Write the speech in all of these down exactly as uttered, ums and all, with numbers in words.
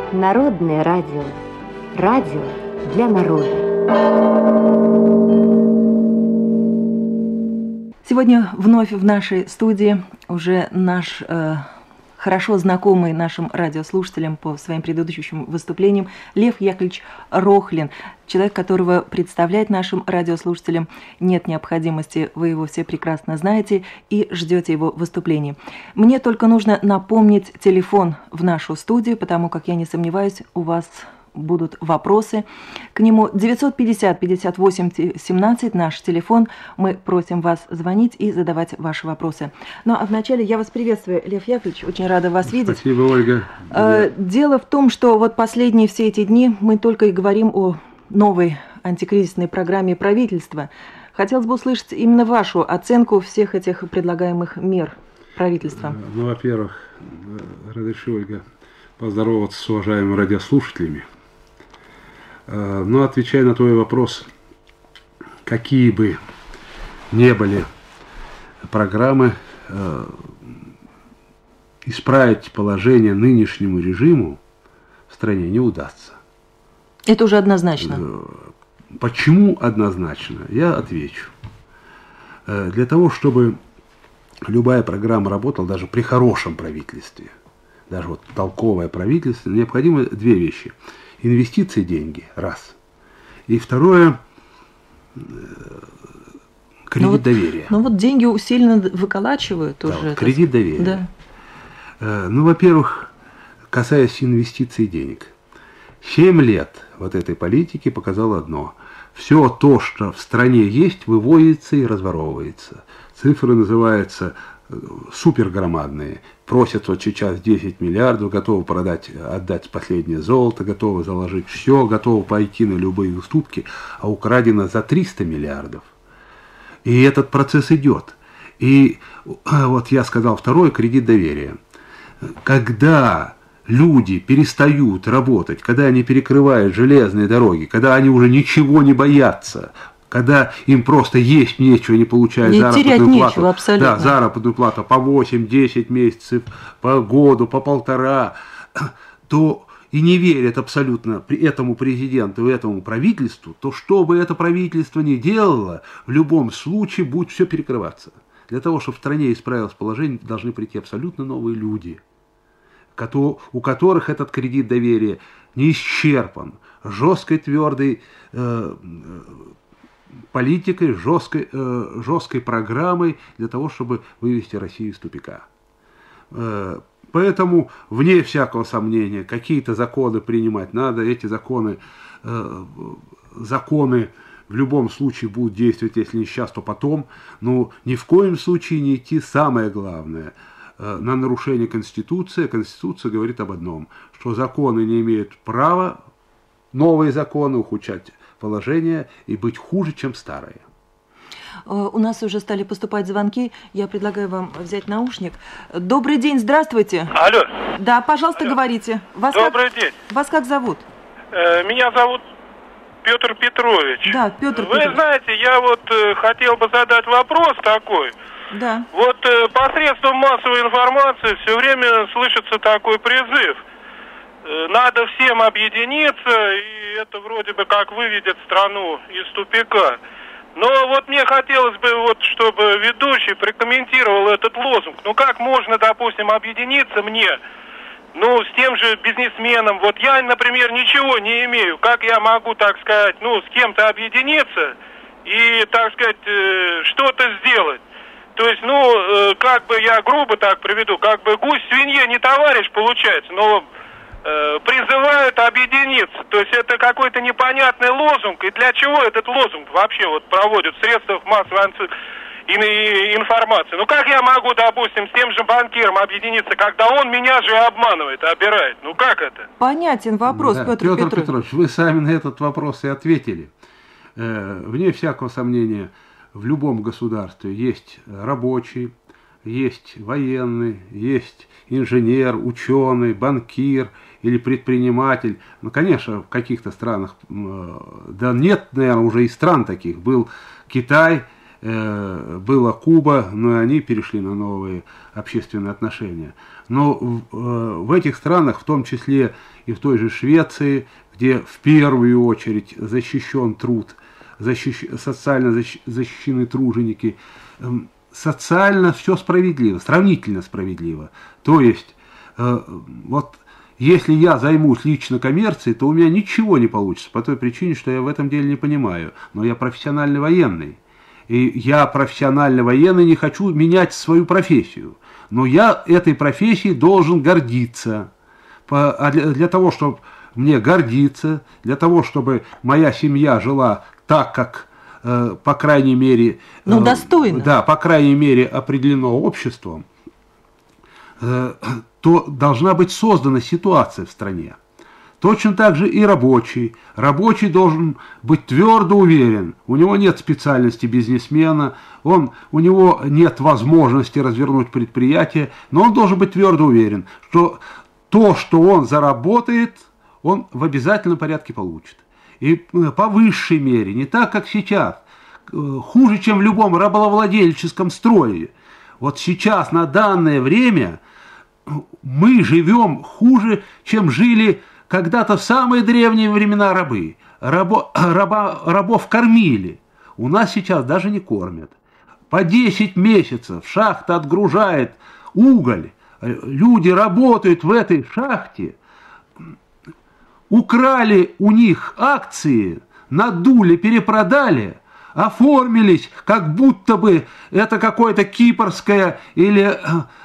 Народное радио. Радио для народа. Сегодня вновь в нашей студии уже наш э, хорошо знакомый нашим радиослушателям по своим предыдущим выступлениям Лев Яковлевич Рохлин, человек, которого представлять нашим радиослушателям нет необходимости, вы его все прекрасно знаете и ждете его выступлений. Мне только нужно напомнить телефон в нашу студию, потому как, я не сомневаюсь, у вас будут вопросы к нему. девятьсот пятьдесят пятьдесят восемь семнадцать наш телефон. Мы просим вас звонить и задавать ваши вопросы. Ну а вначале я вас приветствую, Лев Яковлевич, очень рада вас видеть. Спасибо, Ольга. Дело в том, что вот последние все эти дни мы только и говорим о новой антикризисной программе правительства. Хотелось бы услышать именно вашу оценку всех этих предлагаемых мер правительства. Ну, во-первых, разреши, Ольга, поздороваться с уважаемыми радиослушателями. Но отвечая на твой вопрос, какие бы ни были программы, исправить положение нынешнему режиму в стране не удастся. Это уже однозначно. Почему однозначно? Я отвечу. Для того, чтобы любая программа работала даже при хорошем правительстве, даже вот толковое правительство, необходимы две вещи. Инвестиции, деньги, раз. И второе, кредит ну вот, доверия. Ну вот деньги усиленно выколачивают да, уже. Вот, это... Кредит доверия. Да. Ну, во-первых, касаясь инвестиций денег. Семь лет вот этой политики показало одно. Все то, что в стране есть, выводится и разворовывается. Цифры называются супергромадные. Просят вот сейчас десять миллиардов, готовы продать, отдать последнее золото, готовы заложить все, готовы пойти на любые уступки, а украдено за триста миллиардов. И этот процесс идет. И вот я сказал второе, кредит доверия. Когда люди перестают работать, когда они перекрывают железные дороги, когда они уже ничего не боятся, когда им просто есть нечего, не получают не заработную нечего, плату. абсолютно. Да, заработную плату по восемь-десять месяцев, по году, по полтора, то и не верят абсолютно этому президенту и этому правительству, то что бы это правительство ни делало, в любом случае будет все перекрываться. Для того, чтобы в стране исправилось положение, должны прийти абсолютно новые люди, у которых этот кредит доверия не исчерпан, жесткой, твердой э, политикой, жесткой, э, жесткой программой для того, чтобы вывести Россию из тупика. Э, поэтому, вне всякого сомнения, какие-то законы принимать надо. Эти законы, э, законы в любом случае будут действовать, если не сейчас, то потом. Но ни в коем случае не идти самое главное э, на нарушение Конституции. Конституция говорит об одном, что законы не имеют права, новые законы, ухудшать положение и быть хуже, чем старые. У нас уже стали поступать звонки. Я предлагаю вам взять наушник. Добрый день, здравствуйте. Алло. Да, пожалуйста, Алло. говорите. Вас Добрый как... день. Вас как зовут? Э, меня зовут Петр Петрович. Да, Петр Вы Петрович. знаете, я вот э, хотел бы задать вопрос такой. Да. Вот э, посредством массовой информации все время слышится такой призыв. Э, надо всем объединиться, и это вроде бы как выведет страну из тупика. Но вот мне хотелось бы, вот, чтобы ведущий прокомментировал этот лозунг. Ну как можно, допустим, объединиться мне, ну, с тем же бизнесменом? Вот я, например, ничего не имею. Как я могу, так сказать, ну, с кем-то объединиться и, так сказать, э, что-то сделать? То есть, ну, э, как бы я грубо так приведу, как бы гусь свинье не товарищ получается, но э, призывают объединиться. То есть это какой-то непонятный лозунг. И для чего этот лозунг вообще вот проводят в средствах массовой информации? Ну как я могу, допустим, с тем же банкиром объединиться, когда он меня же обманывает, обирает? Ну как это? Понятен вопрос, да, Петр, Петр Петрович. Петрович, вы сами на этот вопрос и ответили. Э, вне всякого сомнения, в любом государстве есть рабочий, есть военный, есть инженер, ученый, банкир или предприниматель. Ну, конечно, в каких-то странах, да нет, наверное, уже и стран таких. Был Китай, была Куба, но они перешли на новые общественные отношения. Но в этих странах, в том числе и в той же Швеции, где в первую очередь защищен труд, защищ... социально защищены труженики, социально все справедливо, сравнительно справедливо. То есть, вот если я займусь лично коммерцией, то у меня ничего не получится, по той причине, что я в этом деле не понимаю. Но я профессиональный военный. И я профессиональный военный, не хочу менять свою профессию. Но я этой профессией должен гордиться. А для, для того, чтобы мне гордиться, для того, чтобы моя семья жила так, как, э, по крайней мере... Ну, достойно. Э, да, по крайней мере, определено обществом, э, то должна быть создана ситуация в стране. Точно так же и рабочий. Рабочий должен быть твердо уверен. У него нет специальности бизнесмена, он, у него нет возможности развернуть предприятие, но он должен быть твердо уверен, что то, что он заработает, он в обязательном порядке получит. И по высшей мере, не так, как сейчас, хуже, чем в любом рабовладельческом строе. Вот сейчас, на данное время, мы живем хуже, чем жили когда-то в самые древние времена рабы. Рабо, раба, рабов кормили. У нас сейчас даже не кормят. По десять месяцев шахта отгружает уголь. Люди работают в этой шахте. Украли у них акции, надули, перепродали, оформились, как будто бы это какое-то кипрское или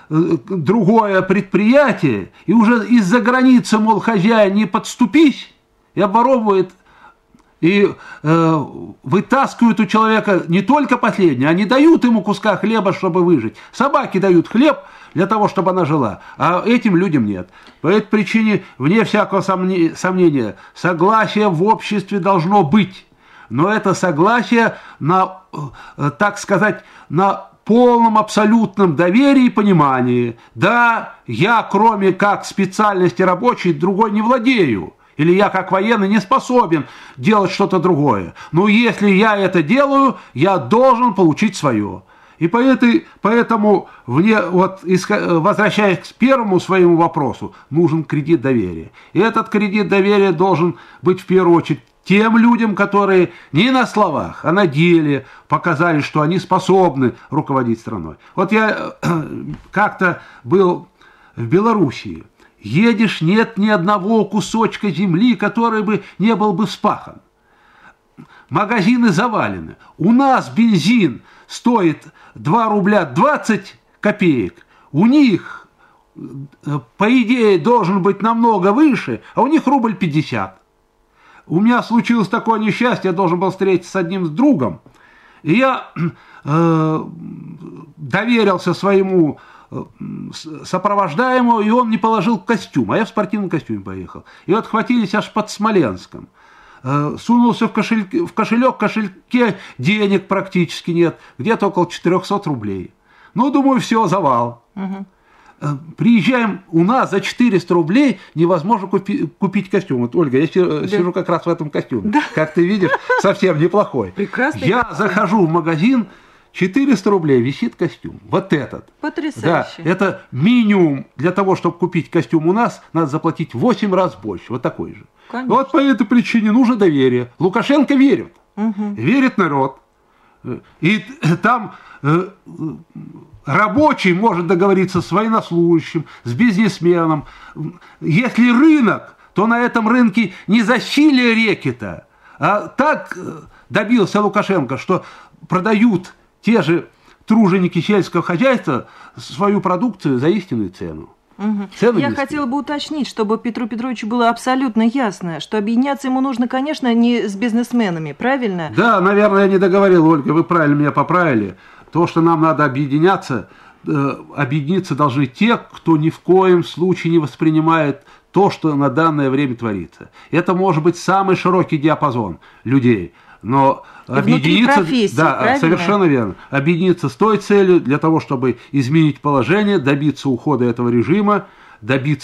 другое предприятие, и уже из-за границы, мол, хозяин, не подступись, и обворовывает, и э, вытаскивают у человека не только последнее, они дают ему куска хлеба, чтобы выжить. Собаки дают хлеб для того, чтобы она жила, а этим людям нет. По этой причине, вне всякого сомнения, согласие в обществе должно быть, но это согласие на, так сказать, на полном абсолютном доверии и понимании. Да, я, кроме как специальности рабочей, другой не владею. Или я, как военный, не способен делать что-то другое. Но если я это делаю, я должен получить свое. И по этой, поэтому, вне, вот, возвращаясь к первому своему вопросу, нужен кредит доверия. И этот кредит доверия должен быть в первую очередь тем людям, которые не на словах, а на деле показали, что они способны руководить страной. Вот я как-то был в Белоруссии. Едешь, нет ни одного кусочка земли, который бы не был бы вспахан. Магазины завалены. У нас бензин стоит два рубля двадцать копеек. У них, по идее, должен быть намного выше, а у них рубль пятьдесят. У меня случилось такое несчастье, я должен был встретиться с одним с другом, и я э, доверился своему э, сопровождаемому, и он не положил костюм, а я в спортивном костюме поехал. И вот хватились аж под Смоленском. Э, сунулся в, кошель, в кошелек, в кошельке денег практически нет, где-то около четырехсот рублей. Ну, думаю, все, завал. Угу. Приезжаем, у нас за четыреста рублей невозможно купи, купить костюм. Вот, Ольга, я сижу, да. сижу как раз в этом костюме. Да. Как ты видишь, совсем неплохой. Прекрасный. Я костюм. Захожу в магазин, четыреста рублей висит костюм. Вот этот. Потрясающе. Да, это минимум для того, чтобы купить костюм у нас, надо заплатить в восемь раз больше. Вот такой же. Конечно. Вот по этой причине нужно доверие. Лукашенко верит. Угу. Верит народ. И там рабочий может договориться с военнослужащим, с бизнесменом. Если рынок, то на этом рынке не засилие рекета, а так добился Лукашенко, что продают те же труженики сельского хозяйства свою продукцию за истинную цену. Угу. Я хотела бы уточнить, чтобы Петру Петровичу было абсолютно ясно, что объединяться ему нужно, конечно, не с бизнесменами, правильно? Да, наверное, я не договорил, Ольга, вы правильно меня поправили. То, что нам надо объединяться, э, объединиться должны те, кто ни в коем случае не воспринимает то, что на данное время творится. Это может быть самый широкий диапазон людей. Но и объединиться, да, правильно? Совершенно верно. Объединиться с той целью для того, чтобы изменить положение, добиться ухода этого режима, добиться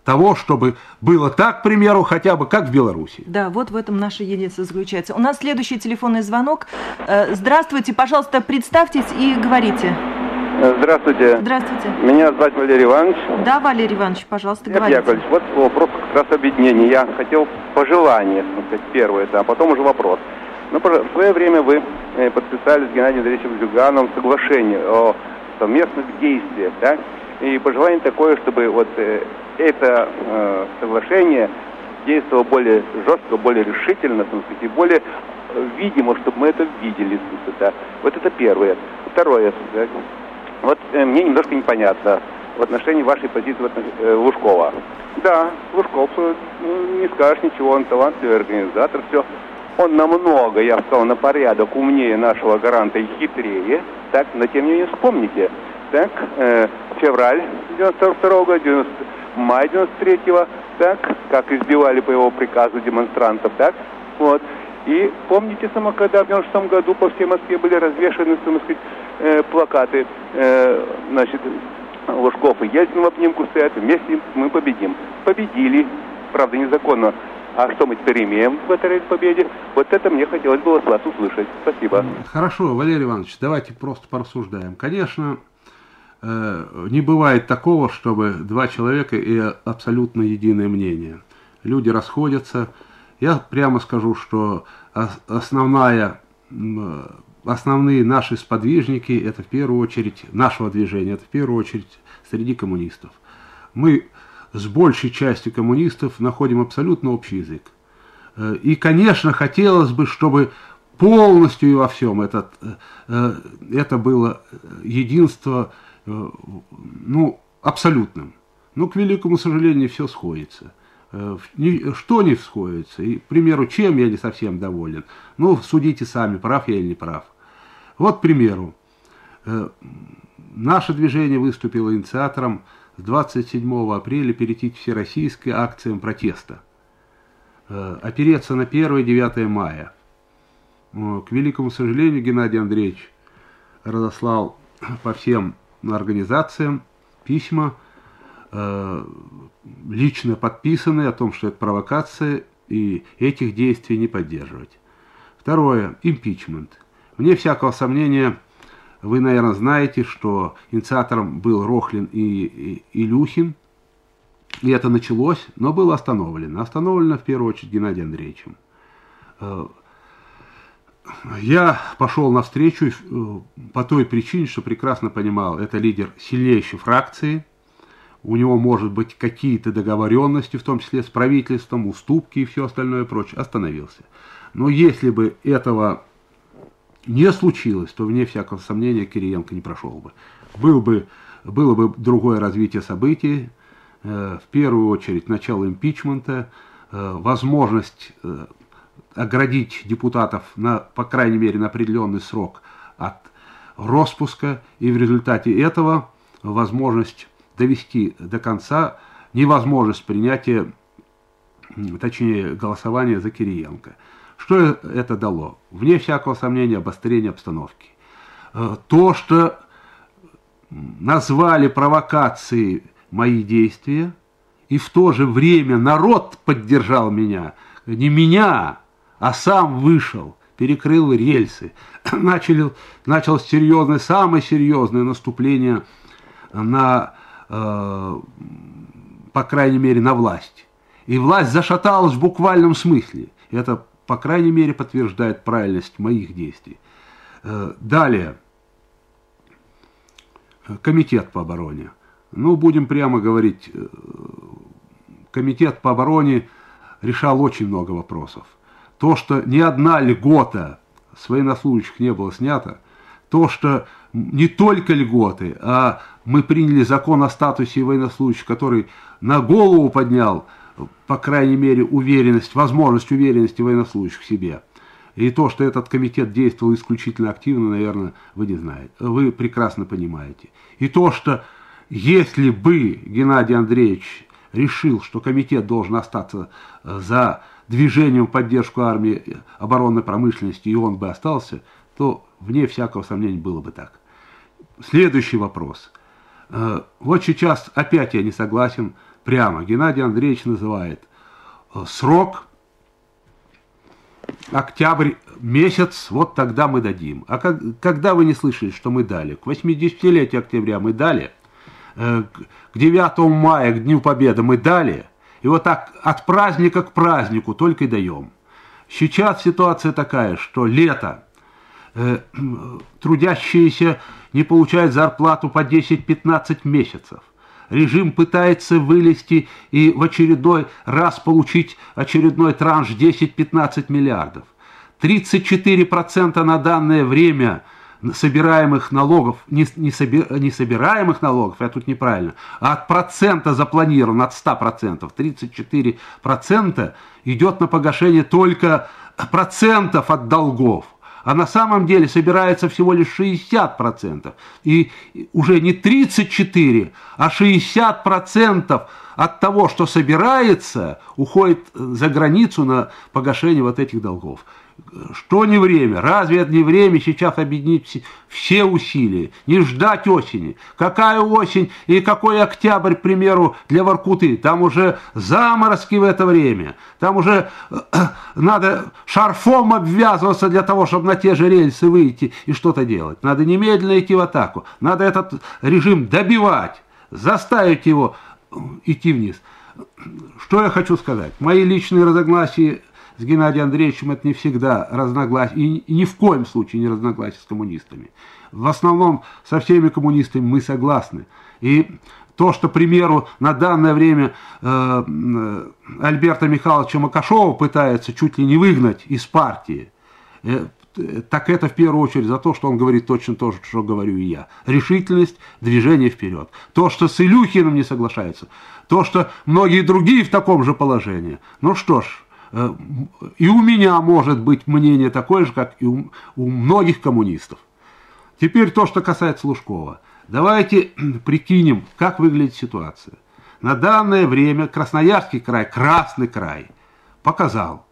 того, чтобы было так, к примеру, хотя бы как в Беларуси. Да, вот в этом наше единство заключается. У нас следующий телефонный звонок. Здравствуйте, пожалуйста, представьтесь и говорите. Здравствуйте. Здравствуйте. Меня зовут Валерий Иванович. Да, Валерий Иванович, пожалуйста, Лев говорите. Яковлевич, вот вопрос как раз объединения. Я хотел пожелание, так сказать, первое, да, а потом уже вопрос. Ну, в свое время вы подписали с Геннадием Андреевичем Зюгановым соглашение о совместных действиях, да, и пожелание такое, чтобы вот э, это э, соглашение действовало более жестко, более решительно, так сказать, и более э, видимо, чтобы мы это видели, да. Вот это первое. Второе, да. Вот э, мне немножко непонятно в отношении вашей позиции в отношении, э, Лужкова. Да, Лужков, э, не скажешь ничего, он талантливый организатор, все. Он намного, я бы сказал, на порядок умнее нашего гаранта и хитрее, так, но тем не менее вспомните, так, э, февраль девяносто второго года, девяносто, май девяносто третьего, так, как избивали по его приказу демонстрантов, так, вот. И помните, само, когда в девяносто шестом году по всей Москве были развешаны, так сказать, э, плакаты, э, значит, Лужков и Ельцин в обнимку стоят, вместе мы победим. Победили, правда, незаконно. А что мы теперь имеем в этой победе? Вот это мне хотелось бы от вас услышать. Спасибо. Хорошо, Валерий Иванович, давайте просто порассуждаем. Конечно, не бывает такого, чтобы два человека и абсолютно единое мнение. Люди расходятся. Я прямо скажу, что основная, основные наши сподвижники, это в первую очередь нашего движения, это в первую очередь среди коммунистов. Мы с большей частью коммунистов находим абсолютно общий язык. И, конечно, хотелось бы, чтобы полностью и во всем этот, это было единство, ну, абсолютным. Но, к великому сожалению, не все сходится. Что не сходится, и, к примеру, чем я не совсем доволен. Ну, судите сами, прав я или не прав. Вот, к примеру, наше движение выступило инициатором с двадцать седьмого апреля перейти к всероссийской акциям протеста, опереться на первое-девятое мая. К великому сожалению, Геннадий Андреевич разослал по всем организациям письма, лично подписанные о том, что это провокация, и этих действий не поддерживать. Второе. Импичмент. Вне всякого сомнения, вы, наверное, знаете, что инициатором был Рохлин и, и Илюхин, и это началось, но было остановлено. Остановлено, в первую очередь, Геннадием Андреевичем. Я пошел навстречу по той причине, что прекрасно понимал, это лидер сильнейшей фракции, у него может быть какие-то договоренности, в том числе с правительством, уступки и все остальное прочее, остановился. Но если бы этого не случилось, то, вне всякого сомнения, Кириенко не прошел бы. Был бы было бы другое развитие событий, э, в первую очередь начало импичмента, э, возможность э, оградить депутатов, на, по крайней мере, на определенный срок от распуска, и в результате этого возможность довести до конца невозможность принятия, точнее, голосования за Кириенко. Что это дало? Вне всякого сомнения, обострение обстановки. То, что назвали провокацией мои действия, и в то же время народ поддержал меня, не меня, а сам вышел, перекрыл рельсы, начали, началось серьезное, самое серьезное наступление на, э, по крайней мере, на власть. И власть зашаталась в буквальном смысле. Это, по крайней мере, подтверждает правильность моих действий. Э, далее. Комитет по обороне. Ну, будем прямо говорить, комитет по обороне решал очень много вопросов. То, что ни одна льгота с военнослужащих не была снята, то, что не только льготы, а мы приняли закон о статусе военнослужащих, который на голову поднял, по крайней мере, уверенность, возможность уверенности военнослужащих в себе. И то, что этот комитет действовал исключительно активно, наверное, вы не знаете. Вы прекрасно понимаете. И то, что если бы Геннадий Андреевич решил, что комитет должен остаться за движением в поддержку армии, оборонной промышленности, и он бы остался, то вне всякого сомнения было бы так. Следующий вопрос. Вот сейчас опять я не согласен прямо. Геннадий Андреевич называет срок октябрь месяц, вот тогда мы дадим. А как, когда вы не слышали, что мы дали? К восьмидесятилетию октября мы дали, к девятому мая, к Дню Победы мы дали, и вот так от праздника к празднику только и даем. Сейчас ситуация такая, что лето, э, трудящиеся не получают зарплату по десять-пятнадцать месяцев. Режим пытается вылезти и в очередной раз получить очередной транш десять-пятнадцать миллиардов. тридцать четыре процента на данное время собираемых налогов, не, не, соби, не собираемых налогов, я тут неправильно, а от процента запланировано, от ста процентов, тридцать четыре процента идет на погашение только процентов от долгов. А на самом деле собирается всего лишь шестьдесят процентов. И уже не тридцать четыре, а шестьдесят процентов от того, что собирается, уходит за границу на погашение вот этих долгов. Что не время? Разве это не время сейчас объединить все усилия? Не ждать осени. Какая осень и какой октябрь, к примеру, для Воркуты? Там уже заморозки в это время. Там уже надо шарфом обвязываться для того, чтобы на те же рельсы выйти и что-то делать. Надо немедленно идти в атаку. Надо этот режим добивать, заставить его идти вниз. Что я хочу сказать? Мои личные разногласия с Геннадием Андреевичем это не всегда разногласия, и, и ни в коем случае не разногласия с коммунистами. В основном со всеми коммунистами мы согласны. И то, что, к примеру, на данное время э, Альберта Михайловича Макашова пытается чуть ли не выгнать из партии, э, так это в первую очередь за то, что он говорит точно то же, что говорю и я. Решительность, движение вперед. То, что с Илюхиным не соглашаются, то, что многие другие в таком же положении. Ну что ж, и у меня может быть мнение такое же, как и у, у многих коммунистов. Теперь то, что касается Лужкова. Давайте прикинем, как выглядит ситуация. На данное время Красноярский край, Красный край, показал.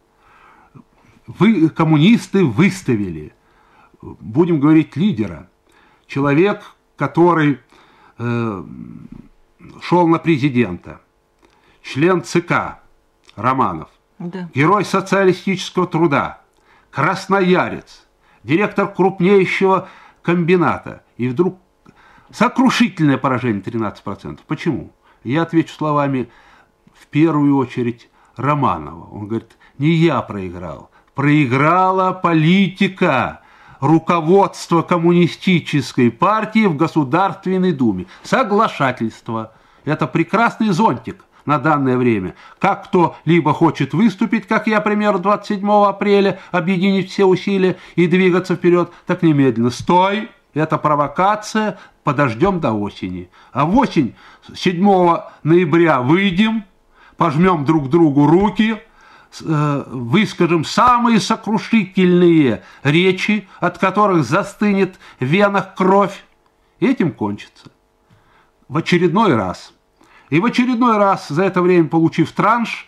Вы, коммунисты, выставили, будем говорить, лидера. Человек, который э, шел на президента. Член ЦК Романов. Да. Герой социалистического труда, красноярец, директор крупнейшего комбината. И вдруг сокрушительное поражение тринадцать процентов. Почему? Я отвечу словами, в первую очередь, Романова. Он говорит, не я проиграл. Проиграла политика, руководство коммунистической партии в Государственной Думе. Соглашательство. Это прекрасный зонтик на данное время. Как кто либо хочет выступить, как я, примерно, двадцать седьмого апреля, объединить все усилия и двигаться вперед, так немедленно. Стой, это провокация, подождем до осени. А в осень, седьмого ноября, выйдем, пожмем друг другу руки, выскажем самые сокрушительные речи, от которых застынет в венах кровь. Этим кончится. В очередной раз. И в очередной раз, за это время получив транш,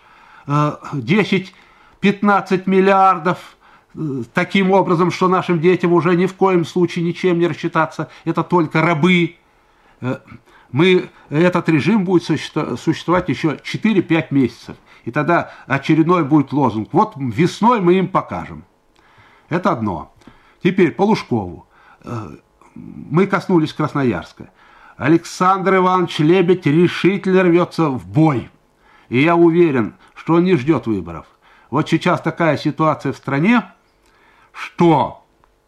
десять-пятнадцать миллиардов, таким образом, что нашим детям уже ни в коем случае ничем не рассчитаться, это только рабы. Мы, этот режим будет существовать еще четыре-пять месяцев. И тогда очередной будет лозунг. Вот весной мы им покажем. Это одно. Теперь по Лужкову. Мы коснулись Красноярска. Александр Иванович Лебедь решительно рвется в бой. И я уверен, что он не ждет выборов. Вот сейчас такая ситуация в стране, что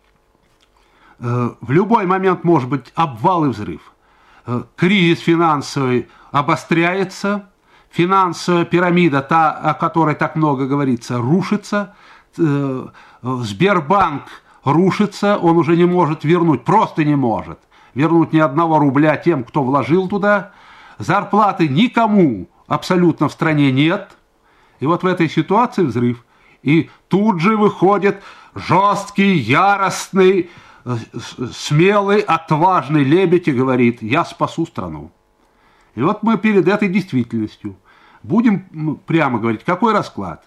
э, в любой момент может быть обвал и взрыв. Э, кризис финансовый обостряется, финансовая пирамида, та, о которой так много говорится, рушится, э, Сбербанк рушится, он уже не может вернуть, просто не может вернуть ни одного рубля тем, кто вложил туда. Зарплаты никому абсолютно в стране нет. И вот в этой ситуации взрыв. И тут же выходит жесткий, яростный, смелый, отважный Лебедь и говорит: я спасу страну. И вот мы перед этой действительностью. Будем прямо говорить, какой расклад?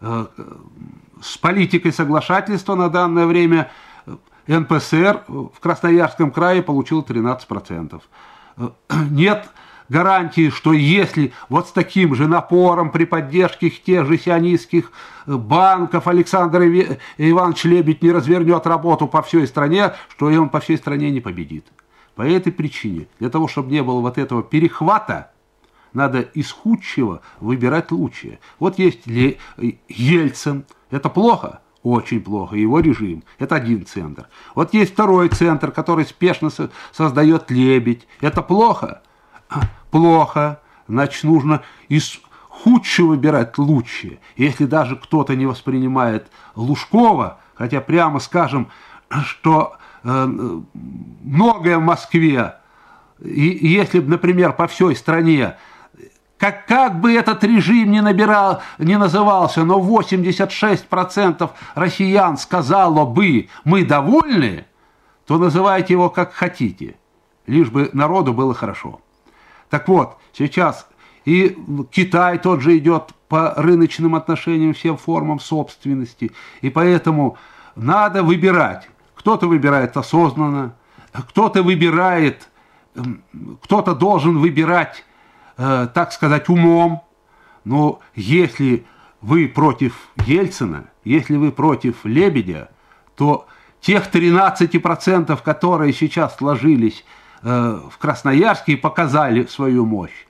С политикой соглашательства на данное время эн пэ эс эр в Красноярском крае получил тринадцать процентов. Нет гарантии, что если вот с таким же напором при поддержке тех же сионистских банков Александр Иванович Лебедь не развернет работу по всей стране, что и он по всей стране не победит. По этой причине, для того, чтобы не было вот этого перехвата, надо из худшего выбирать лучшее. Вот есть Ельцин, это плохо? Очень плохо, его режим. Это один центр. Вот есть второй центр, который спешно создает Лебедь. Это плохо? Плохо. Значит, нужно из худшего выбирать лучшее. Если даже кто-то не воспринимает Лужкова, хотя прямо скажем, что э, многое в Москве, и, и если, например, по всей стране, Как, как бы этот режим ни, набирал, ни назывался, но восемьдесят шесть процентов россиян сказало бы «мы довольны», то называйте его как хотите, лишь бы народу было хорошо. Так вот, сейчас и Китай тот же идет по рыночным отношениям, всем формам собственности, и поэтому надо выбирать. Кто-то выбирает осознанно, кто-то выбирает, кто-то должен выбирать, так сказать, умом. Но если вы против Ельцина, если вы против Лебедя, то тех тринадцать процентов, которые сейчас сложились в Красноярске и показали свою мощь,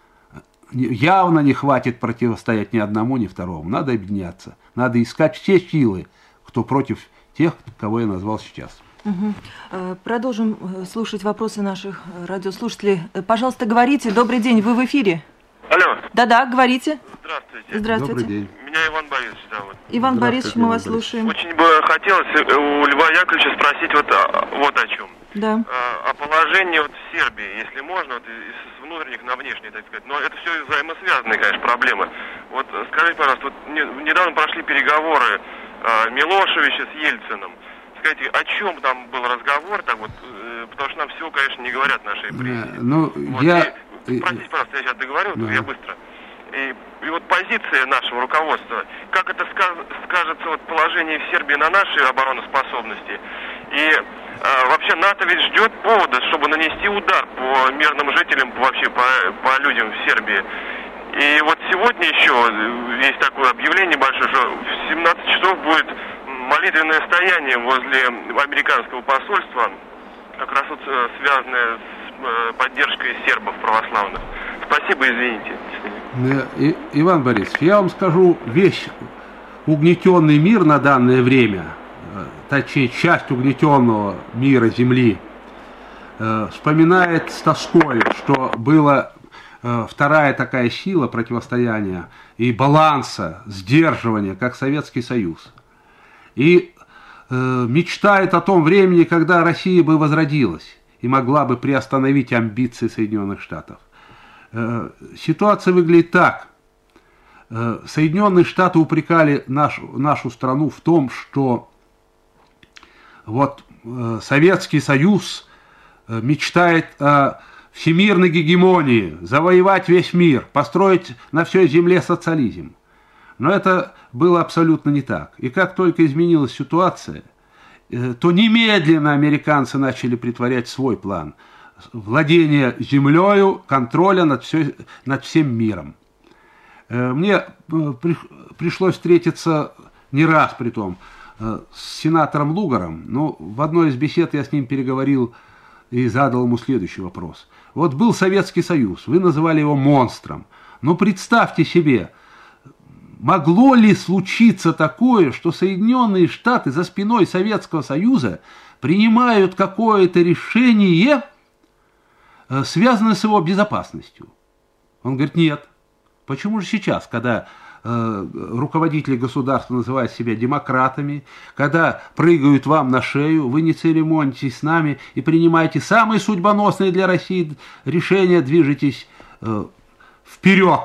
явно не хватит противостоять ни одному, ни второму. Надо объединяться, надо искать все силы, кто против тех, кого я назвал сейчас. Угу. Продолжим слушать вопросы наших радиослушателей. Пожалуйста, говорите. Добрый день, вы в эфире. Алло. Да-да, говорите. Здравствуйте. Здравствуйте. Добрый день. Меня Иван Борисович зовут. Иван Борисович, мы вас слушаем. Очень бы хотелось у Льва Яковлевича спросить вот, вот о чем. Да. О положении вот в Сербии, если можно, вот с внутренних на внешние, так сказать. Но это все взаимосвязанные, конечно, проблемы. Вот скажите, пожалуйста, вот недавно прошли переговоры Милошевича с Ельциным. Скажите, о чем там был разговор, так вот, потому что нам всего, конечно, не говорят наши прессе. Ну, вот, я... и, простите, пожалуйста, я сейчас договорю, да. я быстро. И, и вот позиция нашего руководства, как это скажется вот положение в Сербии на нашей обороноспособности. И а, вообще НАТО ведь ждет повода, чтобы нанести удар по мирным жителям, вообще по, по людям в Сербии. И вот сегодня еще есть такое объявление большое, что в семнадцать часов будет молитвенное стояние возле американского посольства, как раз вот связанное с поддержкой сербов православных. Спасибо, извините. И, Иван Борисович, я вам скажу, весь угнетенный мир на данное время, точнее, часть угнетенного мира Земли, э, вспоминает с тоской, что была э, вторая такая сила противостояния и баланса, сдерживания, как Советский Союз. И э, мечтает о том времени, когда Россия бы возродилась и могла бы приостановить амбиции Соединенных Штатов. Э, ситуация выглядит так. Э, Соединенные Штаты упрекали нашу, нашу страну в том, что вот э, Советский Союз э, мечтает о всемирной гегемонии, завоевать весь мир, построить на всей земле социализм. Но это было абсолютно не так. И как только изменилась ситуация, то немедленно американцы начали притворять свой план владения землею, контроля над, все, над всем миром. Мне пришлось встретиться не раз, притом, с сенатором Лугаром, но в одной из бесед я с ним переговорил и задал ему следующий вопрос. Вот был Советский Союз, вы называли его монстром, но представьте себе, могло ли случиться такое, что Соединенные Штаты за спиной Советского Союза принимают какое-то решение, связанное с его безопасностью? Он говорит, нет. Почему же сейчас, когда э, руководители государства называют себя демократами, когда прыгают вам на шею, вы не церемонитесь с нами и принимаете самые судьбоносные для России решения, движетесь э, вперед,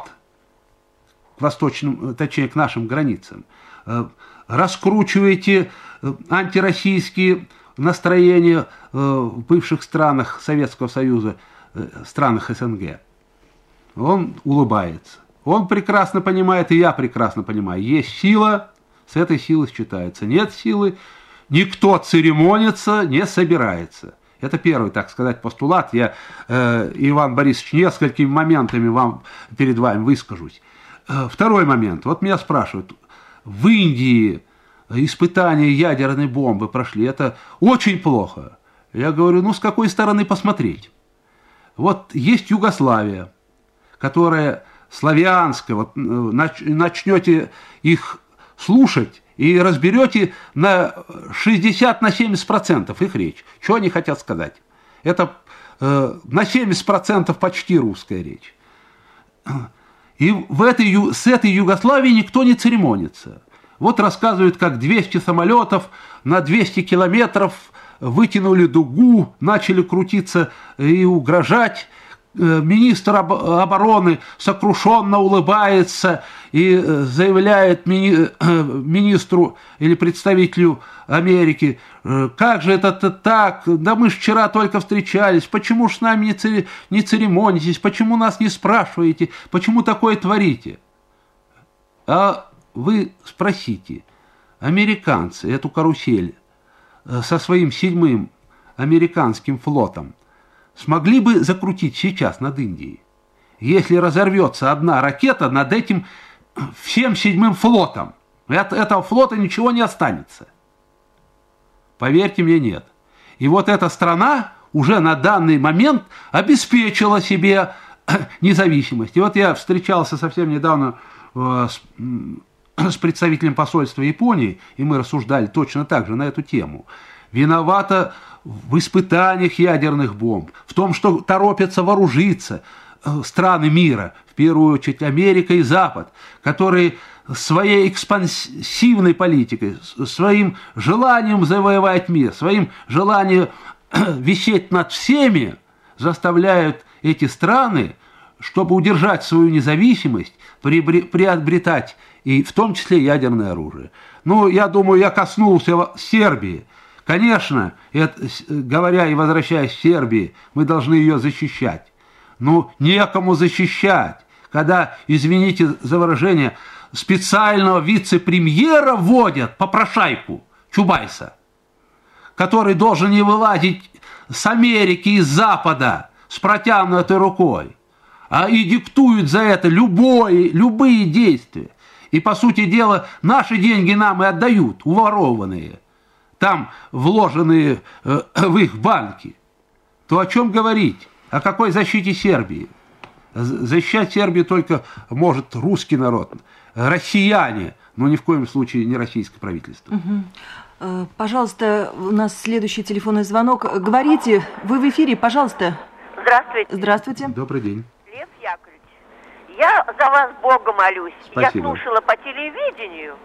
к восточным, точнее, к нашим границам, раскручиваете антироссийские настроения в бывших странах Советского Союза, странах СНГ. Он улыбается. Он прекрасно понимает, и я прекрасно понимаю, есть сила, с этой силой считается. Нет силы, никто церемониться не собирается. Это первый, так сказать, постулат. Я, э, Иван Борисович, несколькими моментами вам перед вами выскажусь. Э, второй момент. Вот меня спрашивают, в Индии испытания ядерной бомбы прошли, это очень плохо. Я говорю, ну с какой стороны посмотреть? Вот есть Югославия, которая славянская, вот начнете их слушать и разберете на шестьдесят на семьдесят процентов их речь. Что они хотят сказать? Это э, на семьдесят процентов почти русская речь. И в этой, с этой Югославией никто не церемонится. Вот рассказывают, как двести самолетов на двести километров вытянули дугу, начали крутиться и угрожать. Министр обороны сокрушенно улыбается и заявляет мини, министру или представителю Америки, как же это так, да мы же вчера только встречались, почему же с нами не, цери, не церемонитесь, почему нас не спрашиваете, почему такое творите? А вы спросите, американцы эту карусель со своим седьмым американским флотом смогли бы закрутить сейчас над Индией, если разорвется одна ракета над этим всем седьмым флотом? От этого флота ничего не останется. Поверьте мне, нет. И вот эта страна уже на данный момент обеспечила себе независимость. И вот я встречался совсем недавно с, с представителем посольства Японии, и мы рассуждали точно так же на эту тему. Виновата в испытаниях ядерных бомб, в том, что торопятся вооружиться страны мира, в первую очередь Америка и Запад, которые своей экспансивной политикой, своим желанием завоевать мир, своим желанием висеть над всеми, заставляют эти страны, чтобы удержать свою независимость, приобретать и в том числе ядерное оружие. Ну, я думаю, я коснулся Сербии. Конечно, это, говоря и возвращаясь к Сербии, мы должны ее защищать. Но некому защищать, когда, извините за выражение, специального вице-премьера вводят попрошайку Чубайса, который должен не вылазить с Америки и с Запада с протянутой рукой, а и диктуют за это любое, любые действия. И, по сути дела, наши деньги нам и отдают, уворованные, там вложенные э, в их банки. То о чем говорить? О какой защите Сербии? Защищать Сербию только может русский народ, россияне, но ни в коем случае не российское правительство. Угу. Пожалуйста, у нас следующий телефонный звонок. Говорите, вы в эфире, пожалуйста. Здравствуйте. Здравствуйте. Добрый день. Лев Яковлевич, я за вас Бога молюсь. Спасибо. Я слушала по телевидению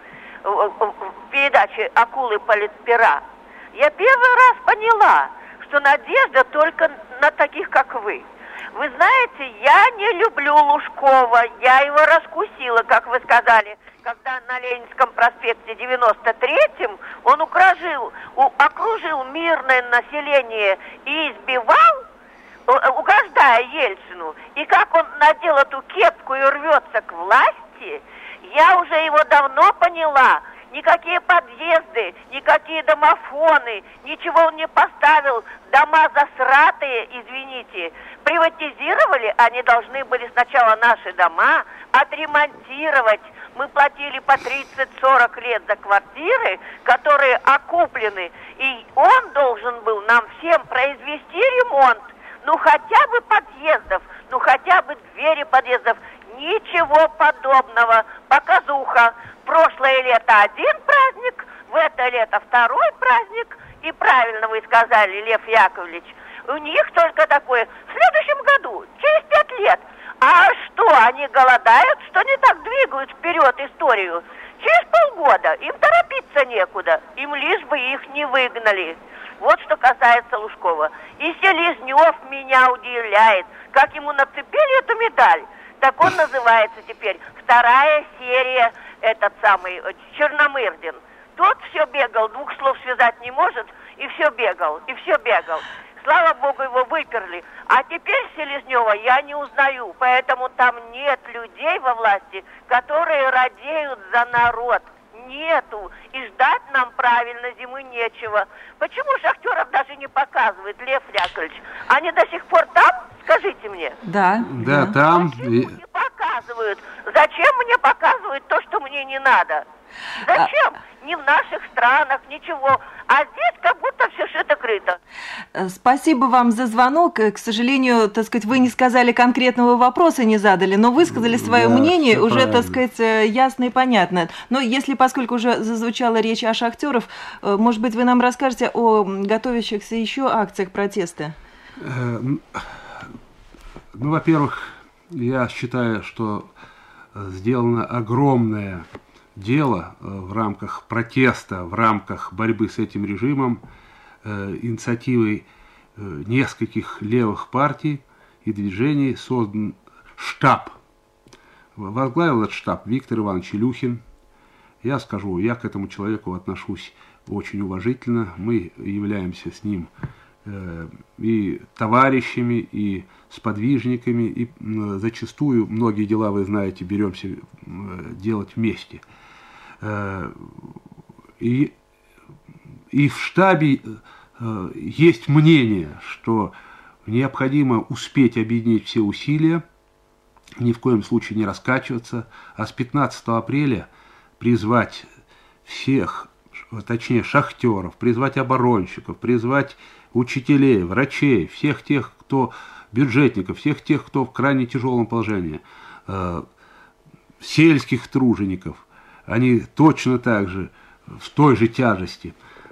в передаче «Акулы политпера». Я первый раз поняла, что надежда только на таких, как вы. Вы знаете, я не люблю Лужкова, я его раскусила, как вы сказали, когда на Ленинском проспекте девяносто третьем он окружил, окружил мирное население и избивал, угождая Ельцину. И как он надел эту кепку и рвется к власти, я уже его давно поняла. Никакие подъезды, никакие домофоны, ничего он не поставил. Дома засратые, извините. Приватизировали, они должны были сначала наши дома отремонтировать. Мы платили по тридцать-сорок лет за квартиры, которые окуплены. И он должен был нам всем произвести ремонт. Ну хотя бы подъездов, ну хотя бы двери подъездов. Ничего подобного. Показуха. Прошлое лето один праздник, в это лето второй праздник. И правильно вы сказали, Лев Яковлевич, у них только такое. В следующем году, через пять лет. А что, они голодают, что не так двигают вперед историю? Через полгода. Им торопиться некуда. Им лишь бы их не выгнали. Вот что касается Лужкова. И Селезнев меня удивляет, как ему нацепили эту медаль. Так он называется теперь вторая серия, этот самый Черномырдин. Тот все бегал, двух слов связать не может, и все бегал, и все бегал. Слава богу, его выперли. А теперь Селезнева я не узнаю, поэтому там нет людей во власти, которые радеют за народ. нету, и ждать нам правильно зимы нечего. Почему шахтеров даже не показывают, Лев Яковлевич? Они до сих пор там, скажите мне? Да. Да, да. там. Почему не показывают? Зачем мне показывают то, что мне не надо? Зачем? А... Ни в наших странах, ничего. А здесь как будто все шито-крыто. Спасибо вам за звонок. К сожалению, так сказать, вы не сказали конкретного вопроса, не задали, но высказали свое да, мнение, уже, правильно. Так сказать, ясно и понятно. Но если, поскольку уже зазвучала речь о шахтерах, может быть, вы нам расскажете о готовящихся еще акциях протеста? Ну, во-первых, я считаю, что сделано огромное дело в рамках протеста, в рамках борьбы с этим режимом, инициативой нескольких левых партий и движений создан штаб. Возглавил этот штаб Виктор Иванович Илюхин. Я скажу, я к этому человеку отношусь очень уважительно. Мы являемся с ним и товарищами, и сподвижниками, и зачастую многие дела, вы знаете, беремся делать вместе. И, и в штабе есть мнение, что необходимо успеть объединить все усилия, ни в коем случае не раскачиваться, а с пятнадцатого апреля призвать всех, точнее шахтеров, призвать оборонщиков, призвать учителей, врачей, всех тех, кто бюджетников, всех тех, кто в крайне тяжелом положении, э, сельских тружеников, они точно так же в той же тяжести,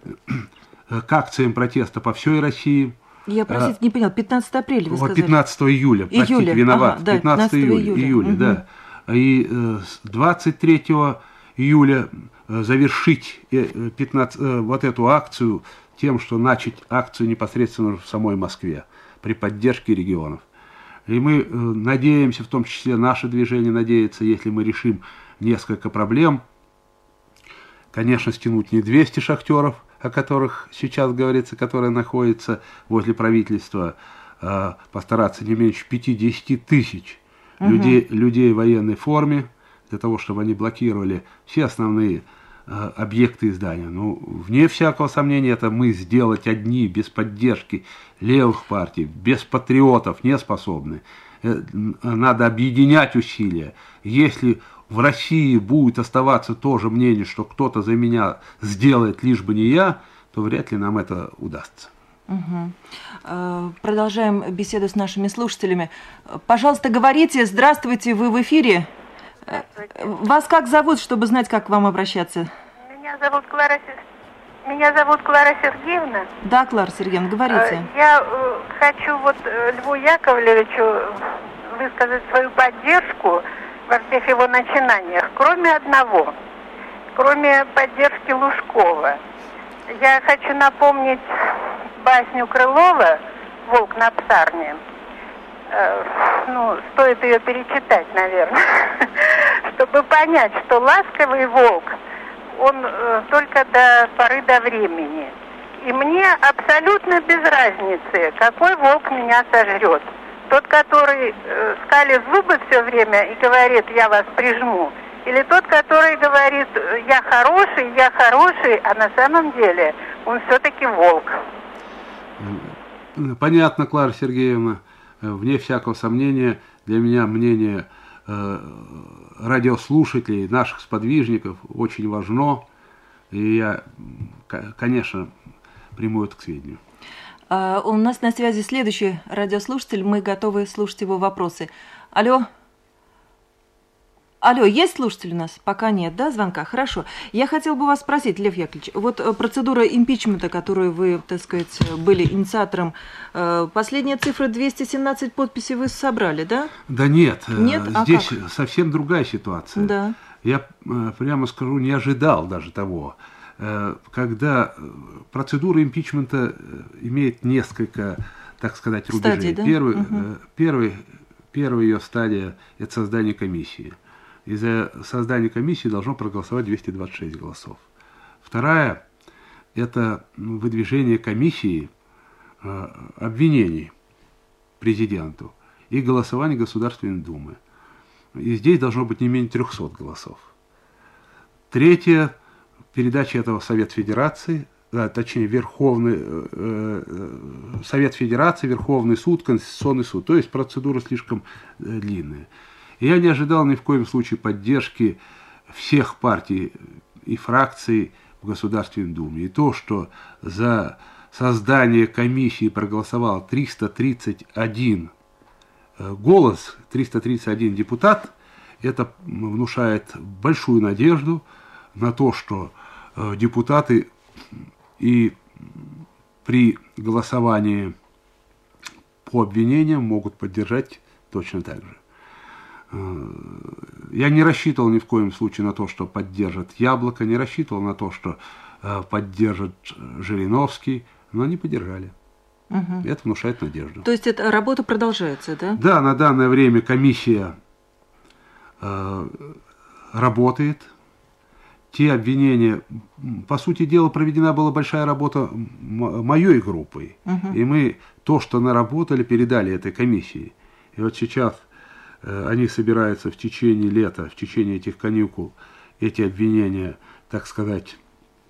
к акциям протеста по всей России. Я, простите, не понял, пятнадцатого апреля вы сказали? пятнадцатого июля, простите, июля. виноват, Ага, да, пятнадцатого июля, июля угу. да. И э, двадцать третьего июля э, завершить э, пятнадцать, э, вот эту акцию тем, что начать акцию непосредственно в самой Москве при поддержке регионов. И мы э, надеемся, в том числе наше движение надеется, если мы решим несколько проблем, конечно, стянуть не двести шахтеров, о которых сейчас говорится, которые находятся возле правительства, а постараться не меньше пятьдесят тысяч угу. людей, людей в военной форме, для того, чтобы они блокировали все основные а, объекты издания. Ну, вне всякого сомнения, это мы сделать одни, без поддержки левых партий, без патриотов не способны. Надо объединять усилия. Если в России будет оставаться то же мнение, что кто-то за меня сделает, лишь бы не я, то вряд ли нам это удастся. Угу. Продолжаем беседу с нашими слушателями. Пожалуйста, говорите. Здравствуйте, вы в эфире. Вас как зовут, чтобы знать, как к вам обращаться? Меня зовут Клара, Меня зовут Клара Сергеевна. Да, Клара Сергеевна, говорите. Я хочу вот Льву Яковлевичу высказать свою поддержку во всех его начинаниях, кроме одного, кроме поддержки Лужкова. Я хочу напомнить басню Крылова «Волк на псарне». Ну, стоит ее перечитать, наверное, чтобы понять, что ласковый волк, он только до поры до времени. И мне абсолютно без разницы, какой волк меня сожрет. Тот, который э, скалит зубы все время и говорит, я вас прижму, или тот, который говорит, я хороший, я хороший, а на самом деле он все-таки волк. Понятно, Клара Сергеевна. Вне всякого сомнения, для меня мнение э, радиослушателей, наших сподвижников очень важно. И я, конечно, приму это к сведению. Uh, у нас на связи следующий радиослушатель. Мы готовы слушать его вопросы. Алло. Алло, есть слушатель у нас? Пока нет, да, звонка? Хорошо. Я хотела бы вас спросить, Лев Яковлевич, вот процедура импичмента, которую вы, так сказать, были инициатором, последняя цифра двести семнадцать подписей вы собрали, да? Да нет, нет? Здесь а совсем другая ситуация. Да. Я, прямо скажу, не ожидал даже того. Когда процедура импичмента имеет несколько, так сказать, рубежей. Стадий, да? Первый, угу. первый, первая ее стадия – это создание комиссии. И за создание комиссии должно проголосовать двести двадцать шесть голосов. Вторая – это выдвижение комиссии обвинений президенту и голосование Государственной Думы. И здесь должно быть не менее трехсот голосов. Третье – передачи этого в Совет Федерации, да, точнее Верховный э, э, Совет Федерации, Верховный суд, Конституционный суд. То есть процедура слишком э, длинная. И я не ожидал ни в коем случае поддержки всех партий и фракций в Государственной Думе. И то, что за создание комиссии проголосовал триста тридцать один голос, триста тридцать один депутат, это внушает большую надежду на то, что депутаты и при голосовании по обвинениям могут поддержать точно так же. Я не рассчитывал ни в коем случае на то, что поддержат Яблоко, не рассчитывал на то, что поддержат Жириновский, но они поддержали. Угу. Это внушает надежду. То есть эта работа продолжается, да? Да, на данное время комиссия э, работает. Те обвинения, по сути дела, проведена была большая работа моей группой. Угу. И мы то, что наработали, передали этой комиссии. И вот сейчас э, они собираются в течение лета, в течение этих каникул, эти обвинения, так сказать,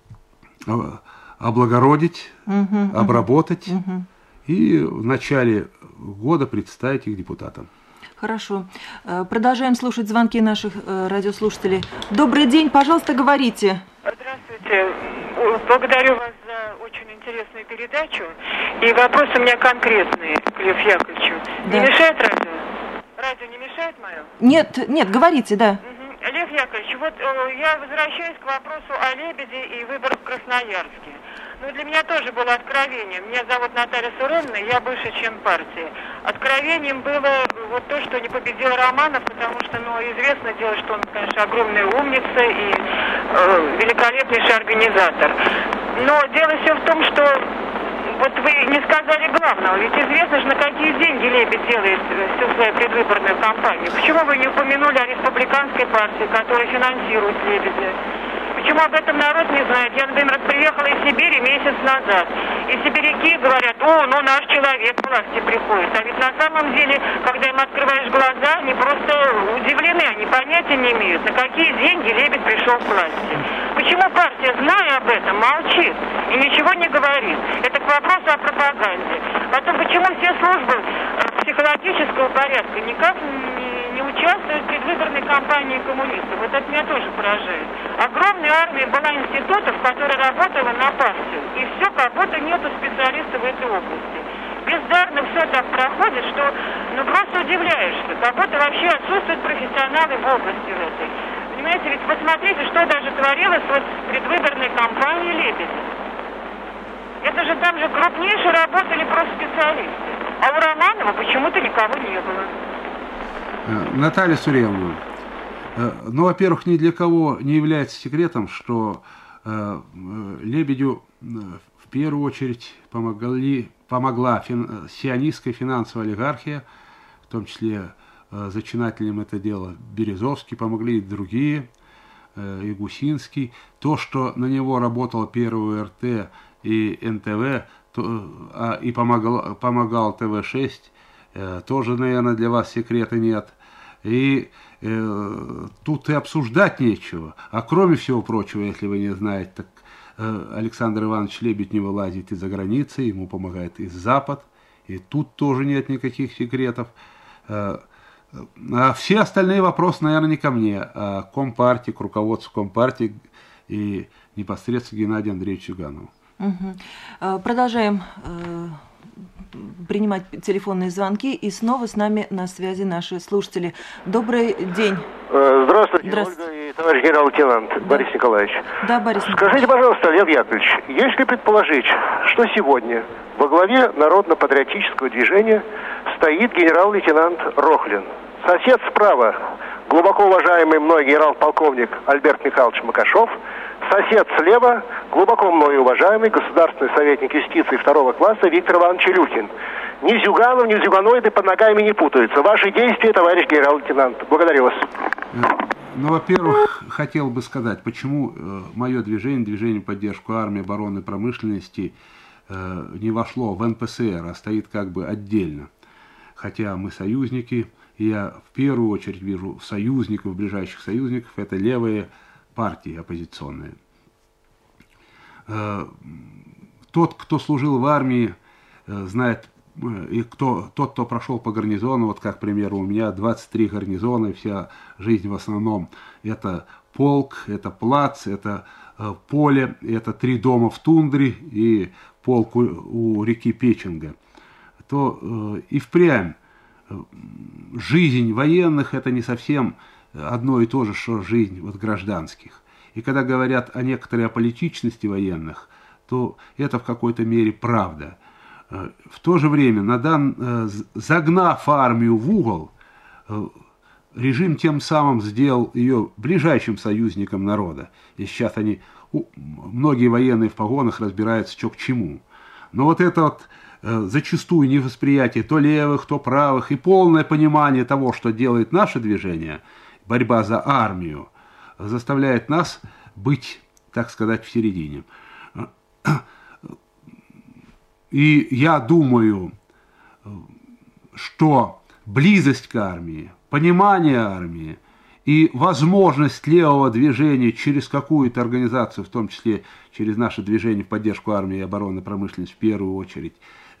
облагородить, угу, обработать угу. и в начале года представить их депутатам. Хорошо. Продолжаем слушать звонки наших радиослушателей. Добрый день, пожалуйста, говорите. Здравствуйте. Благодарю вас за очень интересную передачу. И вопрос у меня конкретный к Леву Яковлевичу. Да. Не мешает радио? Радио не мешает мое? Нет, нет, говорите, да. Угу. Лев Яковлевич, вот я возвращаюсь к вопросу о Лебеде и выборах в Красноярске. Ну, для меня тоже было откровением. Меня зовут Наталья Суровна, я бывший член партии. Откровением было вот то, что не победил Романов, потому что, ну, известно дело, что он, конечно, огромная умница и э, великолепнейший организатор. Но дело все в том, что вот вы не сказали главного, ведь известно же, на какие деньги Лебедь делает всю свою предвыборную кампанию. Почему вы не упомянули о республиканской партии, которая финансирует Лебедя? Почему об этом народ не знает? Я, например, приехала из Сибири месяц назад. И сибиряки говорят: о, ну наш человек к власти приходит. А ведь на самом деле, когда им открываешь глаза, они просто удивлены, они понятия не имеют, на какие деньги Лебедь пришел к власти. Почему партия, зная об этом, молчит и ничего не говорит? Это к вопросу о пропаганде. Потом, почему все службы психологического порядка никак не, не участвуют в предвыборной кампании коммунистов? Вот это меня тоже поражает. Огромная армия была институтов, которая работала на партию. И все, как будто нету специалистов в этой области. Бездарно все так проходит, что ну просто удивляешься. Как будто вообще отсутствуют профессионалы в области в этой. Понимаете, ведь посмотрите, что даже творилось вот в предвыборной кампании Лебедя. Это же там же крупнейшие работали просто специалисты. А у Романова почему-то никого не было. Наталья Суреевна, ну, во-первых, ни для кого не является секретом, что э, Лебедю в первую очередь помогли, помогла фин, сионистская финансовая олигархия, в том числе э, зачинателем это дело Березовский, помогли и другие, э, и Гусинский. То, что на него работал первый РТ и эн тэ вэ, то, а, и помогал, помогал тэ вэ шесть, э, тоже, наверное, для вас секрета нет. И э, тут и обсуждать нечего. А кроме всего прочего, если вы не знаете, так э, Александр Иванович Лебедь не вылазит из-за границы, ему помогает из Запад. И тут тоже нет никаких секретов. Э, а все остальные вопросы, наверное, не ко мне, а к Компартии, к руководству Компартии и непосредственно Геннадию Андреевичу Зюганову. Угу. Продолжаем э, принимать телефонные звонки, и снова с нами на связи наши слушатели. Добрый день. Здравствуйте, Здравствуйте. Ольга и товарищ генерал-лейтенант да. Борис Николаевич. Да, Борис Николаевич. Скажите, пожалуйста, Лев Яковлевич, если предположить, что сегодня во главе народно-патриотического движения стоит генерал-лейтенант Рохлин, сосед справа, глубоко уважаемый мной генерал-полковник Альберт Михайлович Макашов, сосед слева, глубоко мной уважаемый государственный советник юстиции второго класса Виктор Иванович Илюхин. Ни Зюганов, ни зюганоиды под ногами не путаются. Ваши действия, товарищ генерал-лейтенант. Благодарю вас. Ну, во-первых, хотел бы сказать, почему э, мое движение, движение поддержку армии, обороны, промышленности э, не вошло в эн пэ эс эр, а стоит как бы отдельно. Хотя мы союзники, и я в первую очередь вижу союзников, ближайших союзников, это левые партии оппозиционные. Тот, кто служил в армии, знает, и кто, тот, кто прошел по гарнизону, вот как, к примеру, у меня двадцать три гарнизона, и вся жизнь в основном это полк, это плац, это поле, это три дома в тундре и полк у, у реки Печенга, то и впрямь жизнь военных это не совсем одно и то же, что жизнь вот гражданских. И когда говорят о некоторой аполитичности военных, то это в какой-то мере правда. В то же время, надан, загнав армию в угол, режим тем самым сделал ее ближайшим союзником народа. И сейчас они, многие военные в погонах разбираются, что к чему. Но вот это вот зачастую невосприятие то левых, то правых и полное понимание того, что делает наше движение, борьба за армию, заставляет нас быть, так сказать, в середине. И я думаю, что близость к армии, понимание армии и возможность левого движения через какую-то организацию, в том числе через наше движение в поддержку армии и оборонной промышленности в первую очередь,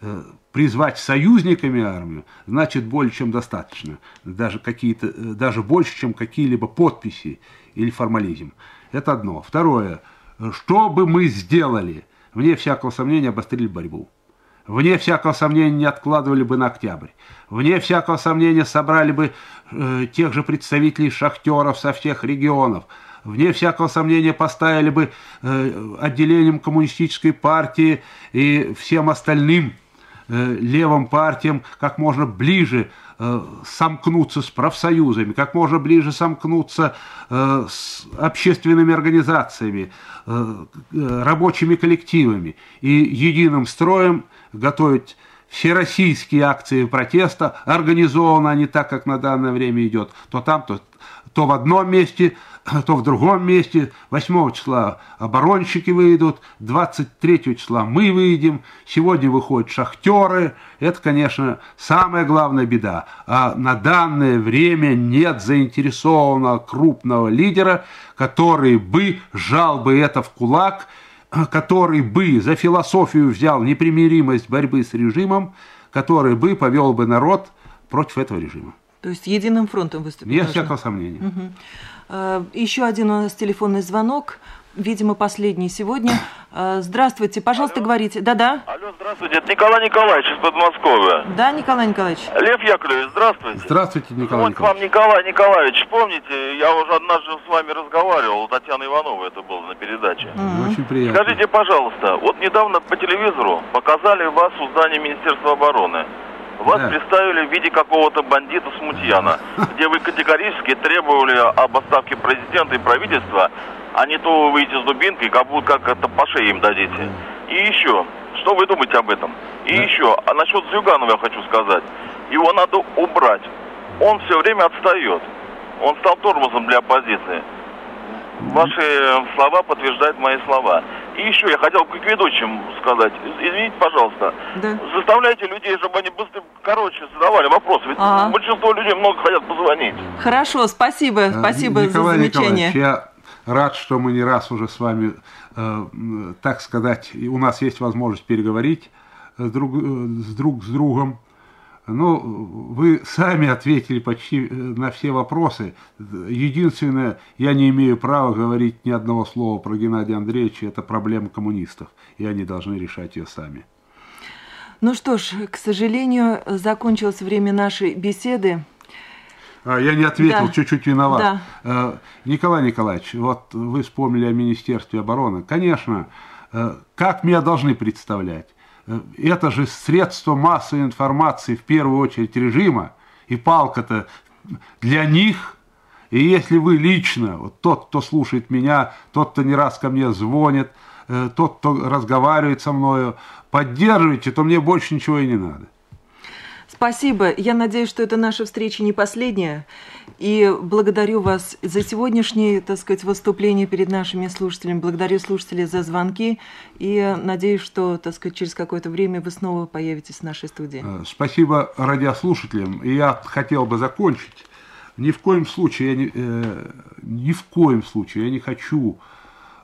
призвать союзниками армию, значит более чем достаточно. Даже, какие-то, даже больше, чем какие-либо подписи или формализм. Это одно. Второе. Что бы мы сделали, вне всякого сомнения обострили борьбу. Вне всякого сомнения не откладывали бы на октябрь. Вне всякого сомнения собрали бы э, тех же представителей шахтеров со всех регионов. Вне всякого сомнения поставили бы э, отделением коммунистической партии и всем остальным э, левым партиям как можно ближе э, сомкнуться с профсоюзами, как можно ближе сомкнуться э, с общественными организациями, э, рабочими коллективами и единым строем готовить всероссийские акции протеста, организованно они так, как на данное время идет, то там, то, то в одном месте, то в другом месте. восьмого числа оборонщики выйдут, двадцать третьего числа мы выйдем, сегодня выходят шахтеры. Это, конечно, самая главная беда. А на данное время нет заинтересованного крупного лидера, который бы сжал бы это в кулак, который бы за философию взял непримиримость борьбы с режимом, который бы повел бы народ против этого режима. То есть единым фронтом выступить? Нет всякого сомнения. Угу. Еще один у нас телефонный звонок, видимо, последний сегодня. Здравствуйте, пожалуйста, Алло. Говорите. Да-да. Алло, здравствуйте, это Николай Николаевич из Подмосковья. Да, Николай Николаевич. Лев Яковлевич, здравствуйте. Здравствуйте, Николай вот Николаевич. К вам Николай Николаевич, помните, я уже однажды с вами разговаривал, у Татьяны Ивановой это было на передаче. Mm-hmm. Очень приятно. Скажите, пожалуйста, вот недавно по телевизору показали вас у здания Министерства обороны. Вас да. представили в виде какого-то бандита-смутьяна, где вы категорически требовали об отставке президента и правительства, а не то вы выйдете с дубинкой, как будто как это по шее им дадите. И еще, что вы думаете об этом? И да. еще, а насчет Зюганова я хочу сказать. Его надо убрать. Он все время отстает. Он стал тормозом для оппозиции. Ваши слова подтверждают мои слова. И еще я хотел к ведущим сказать. Извините, пожалуйста. Да. Заставляйте людей, чтобы они быстро, короче, задавали вопросы. Ведь а-а. большинство людей много хотят позвонить. Хорошо, спасибо. Спасибо Николай за замечание. Николаевич, я рад, что мы не раз уже с вами, э, так сказать, у нас есть возможность переговорить друг, с, друг с другом. Ну, вы сами ответили почти на все вопросы. Единственное, я не имею права говорить ни одного слова про Геннадия Андреевича. Это проблема коммунистов, и они должны решать ее сами. Ну что ж, к сожалению, закончилось время нашей беседы. А, я не ответил, да. чуть-чуть виноват. Да. Николай Николаевич, вот вы вспомнили о Министерстве обороны. Конечно, как меня должны представлять? Это же средство массовой информации, в первую очередь режима, и палка-то для них. И если вы лично, вот тот, кто слушает меня, тот, кто не раз ко мне звонит, тот, кто разговаривает со мною, поддерживаете, то мне больше ничего и не надо. Спасибо. Я надеюсь, что это наша встреча не последняя. И благодарю вас за сегодняшнее, так сказать, выступление перед нашими слушателями. Благодарю слушателей за звонки. И надеюсь, что, так сказать, через какое-то время вы снова появитесь в нашей студии. Спасибо радиослушателям. И я хотел бы закончить. Ни в коем случае, я не, э, ни в коем случае я не хочу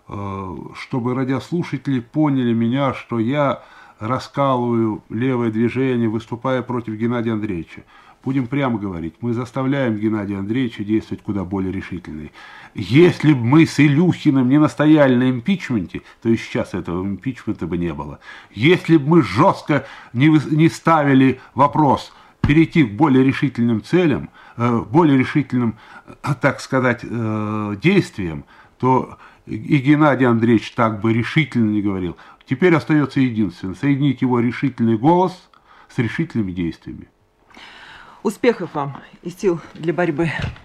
чтобы радиослушатели поняли меня, что я раскалываю левое движение, выступая против Геннадия Андреевича. Будем прямо говорить, мы заставляем Геннадия Андреевича действовать куда более решительно. Если бы мы с Илюхиным не настояли на импичменте, то и сейчас этого импичмента бы не было. Если бы мы жестко не, не ставили вопрос перейти к более решительным целям, более решительным, так сказать, действиям, то и Геннадий Андреевич так бы решительно не говорил. Теперь остается единственное – соединить его решительный голос с решительными действиями. Успехов вам и сил для борьбы.